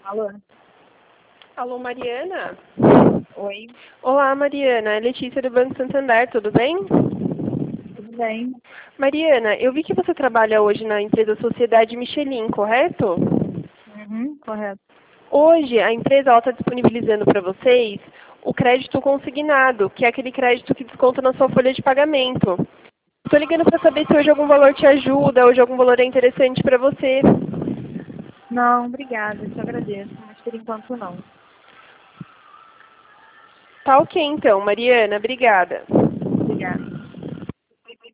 Alô? Alô, Mariana? Oi, Olá, Mariana. É Letícia do Banco Santander, tudo bem? tudo bem? Mariana, eu vi que você trabalha hoje na empresa Sociedade Michelin, correto? Uhum, correto. Hoje, a empresa está disponibilizando para vocês o crédito consignado, que é aquele crédito que desconta na sua folha de pagamento. Estou ligando para saber se hoje algum valor te ajuda, hoje algum valor é interessante para você. Não, obrigada, te agradeço, mas por enquanto não. Tá ok, então, Mariana. Obrigada.